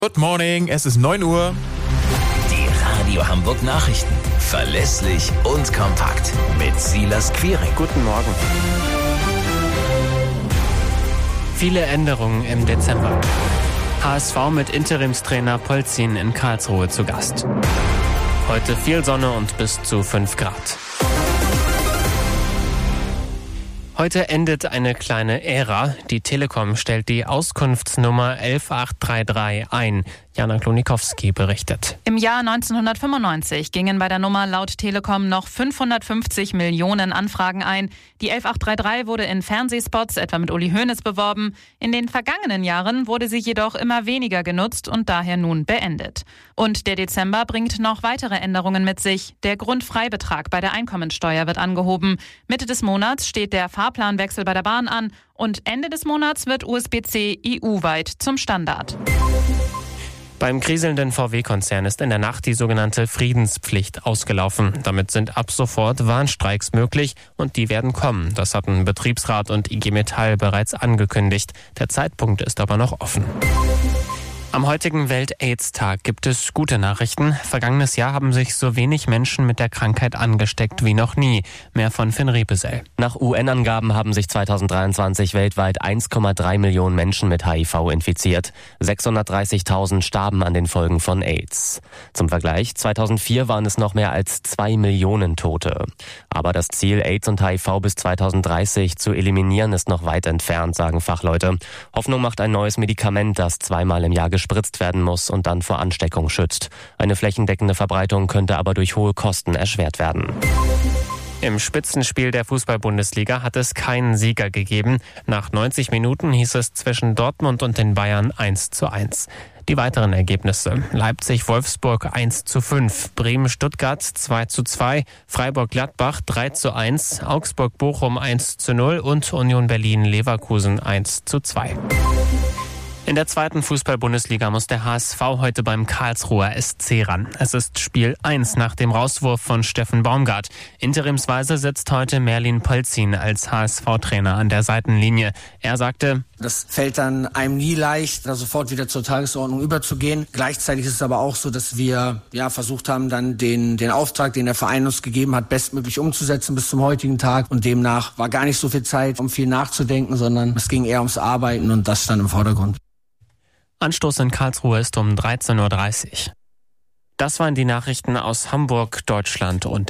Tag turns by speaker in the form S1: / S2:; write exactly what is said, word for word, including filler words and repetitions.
S1: Good morning, es ist neun Uhr.
S2: Die Radio Hamburg Nachrichten. Verlässlich und kompakt. Mit Silas Quiring.
S3: Guten Morgen. Viele Änderungen im Dezember. H S V mit Interimstrainer Polzin in Karlsruhe zu Gast. Heute viel Sonne und bis zu fünf Grad. Heute endet eine kleine Ära. Die Telekom stellt die Auskunftsnummer elf acht drei drei ein. Jana Klonikowski berichtet.
S4: Im Jahr neunzehnhundertfünfundneunzig gingen bei der Nummer laut Telekom noch fünfhundertfünfzig Millionen Anfragen ein. Die elf acht drei drei wurde in Fernsehspots, etwa mit Uli Hoeneß, beworben. In den vergangenen Jahren wurde sie jedoch immer weniger genutzt und daher nun beendet. Und der Dezember bringt noch weitere Änderungen mit sich. Der Grundfreibetrag bei der Einkommensteuer wird angehoben. Mitte des Monats steht der Fahrplanwechsel bei der Bahn an und Ende des Monats wird U S B C E U-weit zum Standard.
S3: Beim kriselnden V W-Konzern ist in der Nacht die sogenannte Friedenspflicht ausgelaufen. Damit sind ab sofort Warnstreiks möglich und die werden kommen. Das hatten Betriebsrat und I G Metall bereits angekündigt. Der Zeitpunkt ist aber noch offen. Am heutigen Welt-Aids-Tag gibt es gute Nachrichten. Vergangenes Jahr haben sich so wenig Menschen mit der Krankheit angesteckt wie noch nie. Mehr von Finn Riepesel.
S5: Nach U N-Angaben haben sich zweitausenddreiundzwanzig weltweit eins Komma drei Millionen Menschen mit H I V infiziert. sechshundertdreißigtausend starben an den Folgen von AIDS. Zum Vergleich, zweitausendvier waren es noch mehr als zwei Millionen Tote. Aber das Ziel, AIDS und H I V bis zweitausenddreißig zu eliminieren, ist noch weit entfernt, sagen Fachleute. Hoffnung macht ein neues Medikament, das zweimal im Jahr gespritzt werden muss und dann vor Ansteckung schützt. Eine flächendeckende Verbreitung könnte aber durch hohe Kosten erschwert werden. Im Spitzenspiel der Fußball-Bundesliga hat es keinen Sieger gegeben. Nach neunzig Minuten hieß es zwischen Dortmund und den Bayern eins zu eins. Die weiteren Ergebnisse: Leipzig-Wolfsburg eins zu fünf, Bremen-Stuttgart zwei zu zwei, Freiburg-Gladbach drei zu eins, Augsburg-Bochum eins zu null und Union Berlin-Leverkusen eins zu zwei. In der zweiten Fußball-Bundesliga muss der H S V heute beim Karlsruher S C ran. Es ist Spiel eins nach dem Rauswurf von Steffen Baumgart. Interimsweise sitzt heute Merlin Polzin als H S V-Trainer an der Seitenlinie. Er sagte:
S6: Das fällt dann einem nie leicht, da sofort wieder zur Tagesordnung überzugehen. Gleichzeitig ist es aber auch so, dass wir ja versucht haben, dann den, den Auftrag, den der Verein uns gegeben hat, bestmöglich umzusetzen bis zum heutigen Tag. Und demnach war gar nicht so viel Zeit, um viel nachzudenken, sondern es ging eher ums Arbeiten und das stand im Vordergrund.
S3: Anstoß in Karlsruhe ist um dreizehn Uhr dreißig. Das waren die Nachrichten aus Hamburg, Deutschland und